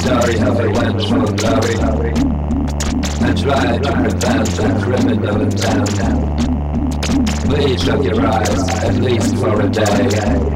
story of a vengeful glory, and try to prevent the criminal intent. Please shut your eyes, at least for a day.